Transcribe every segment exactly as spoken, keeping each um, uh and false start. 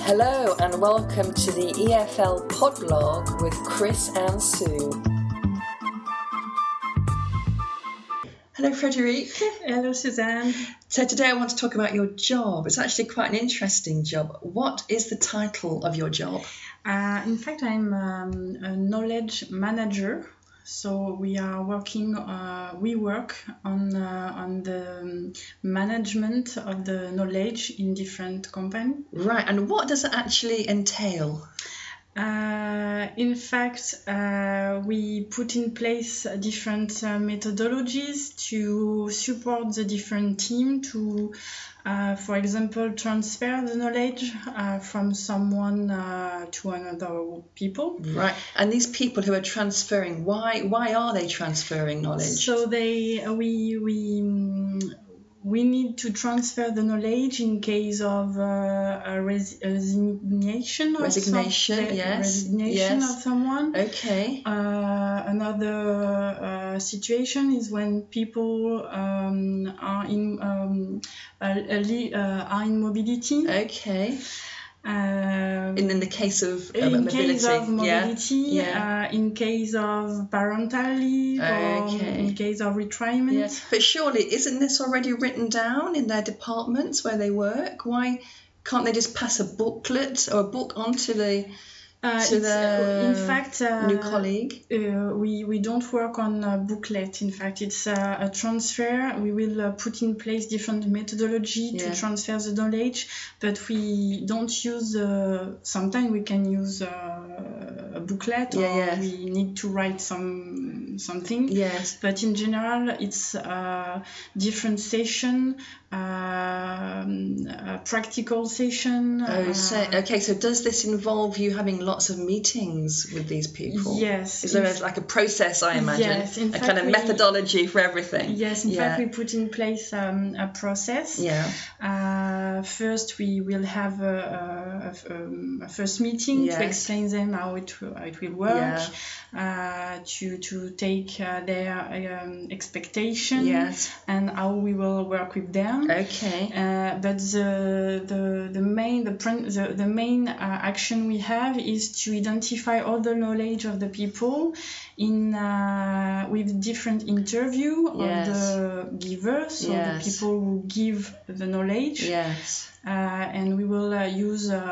Hello and welcome to the E F L Podblog with Chris and Sue. Hello Frederique. Hello Suzanne. So today I want to talk about your job. It's actually quite an interesting job. What is the title of your job? Uh, in fact, I'm um, a knowledge manager. So we are working, uh, we work on uh, on the um, management of the knowledge in different companies. Right, and what does it actually entail? Uh, in fact, uh, we put in place different uh, methodologies to support the different team to, uh, for example, transfer the knowledge uh, from someone uh, to another people. Right, and these people who are transferring, why why are they transferring knowledge? So they we we. Um, We need to transfer the knowledge in case of uh, a res- resignation. Of Resignation, some, yes. Resignation yes. of someone. Okay. Uh, another uh, situation is when people um, are in um, a, a li- uh, are in mobility. Okay. Um, in, in the case of uh, in mobility, case of mobility, yeah. Yeah. Uh, in case of parental leave, okay. or in case of retirement. Yeah. But surely, isn't this already written down in their departments where they work? Why can't they just pass a booklet or a book onto the Uh, to it's, the uh, in fact, uh, new colleague? Uh, we, we don't work on a booklet. In fact, it's a, a transfer. We will uh, put in place different methodology Yeah. to transfer the knowledge, but we don't use, uh, sometimes we can use uh, a booklet, Yeah, or yeah. we need to write some something. Yes. But in general, it's a different session, um, a practical session. Oh, uh, so, okay. So does this involve you having lots of meetings with these people? Yes. Is there a, like a process, I imagine? Yes. In a fact, kind of we, methodology for everything? Yes. In yeah. fact, we put in place um, a process. Yeah. Uh, first, we will have a, a, a, a first meeting yes. to explain them how it how it will work. Yeah. Uh, to to take uh, their um, expectation. Yes. And how we will work with them. Okay. Uh, but the the the main the the, the main uh, action we have is to identify all the knowledge of the people in uh, with different interview yes. of the givers, so yes. the people who give the knowledge. Yes. Uh, and we will uh, use uh,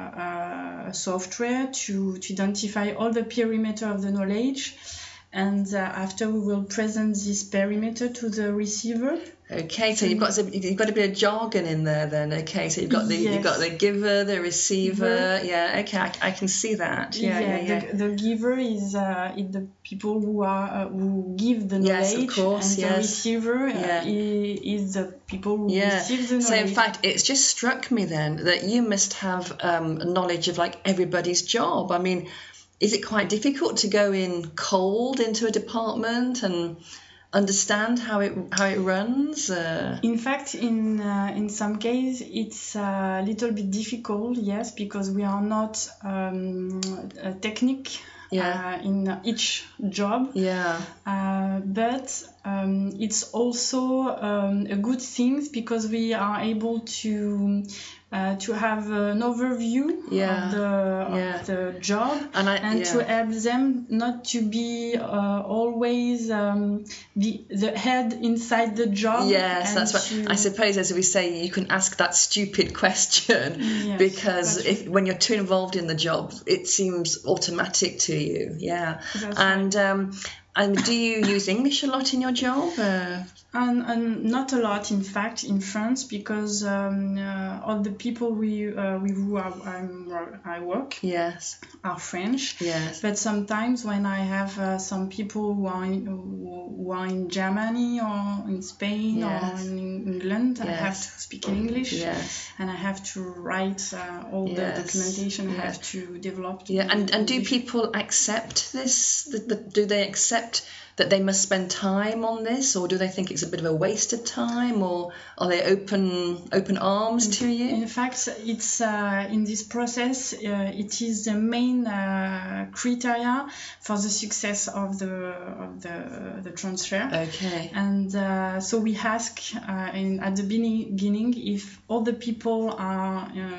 uh, a software to, to identify all the perimeter of the knowledge, and uh, after we will present this perimeter to the receiver. Okay, so you've got some, you've got a bit of jargon in there then. Okay, so you've got the yes. you've got the giver, the receiver. Mm-hmm. Yeah, okay, I, I can see that. Yeah, yeah, yeah. yeah. The, the giver is uh, is the people who are uh, who give the knowledge, yes, of course, and yes. the receiver yeah. uh, is the people who yeah. receive the knowledge. So in fact, it's just struck me then that you must have um, knowledge of like everybody's job. I mean, is it quite difficult to go in cold into a department and understand how it how it runs? Uh... In fact, in uh, in some cases, it's a little bit difficult, yes, because we are not um, a technique yeah. uh, in each job. Yeah. Uh, but um, it's also um, a good thing because we are able to uh, to have an overview yeah. of the yeah. of the job and, I, and yeah. to help them not to be uh, always um, the the head inside the job. Yes, that's right. To... I suppose, as we say, you can ask that stupid question yes, because if when you're too involved in the job, it seems automatic to you. Yeah, that's and right. um, and do you use English a lot in your job? Uh... And, and not a lot, in fact, in France, because um, uh, all the people we uh, with who I, I'm, I work yes. are French. Yes. But sometimes when I have uh, some people who are in, who are in Germany or in Spain yes. or in England, yes. I have to speak in English. Yes. And I have to write uh, all yes. the documentation I yes. have to develop. Yeah. And and do people accept this? The, the, do they accept that they must spend time on this, or do they think it's a bit of a waste of time, or are they open open arms in, to you? In fact, it's uh, in this process, uh, it is the main uh, criteria for the success of the of the the transfer. Okay. And uh, so we ask uh, in, at the beginning if all the people are uh,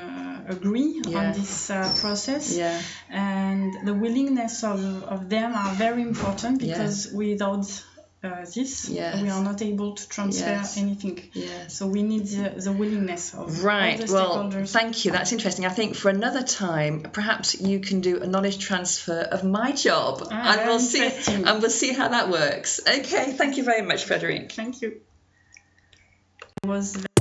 agree Yeah. on this uh, process. Yeah. And the willingness of, of them are very important, because Yeah. without uh, this, Yes. we are not able to transfer Yes. anything. Yes. So we need the, the willingness of Right. all the Well, stakeholders. thank you. That's interesting. I think for another time, perhaps you can do a knowledge transfer of my job, Ah, and we'll see interesting. and we'll see how that works. Okay. Thank you very much, Frédérique. Thank you. It was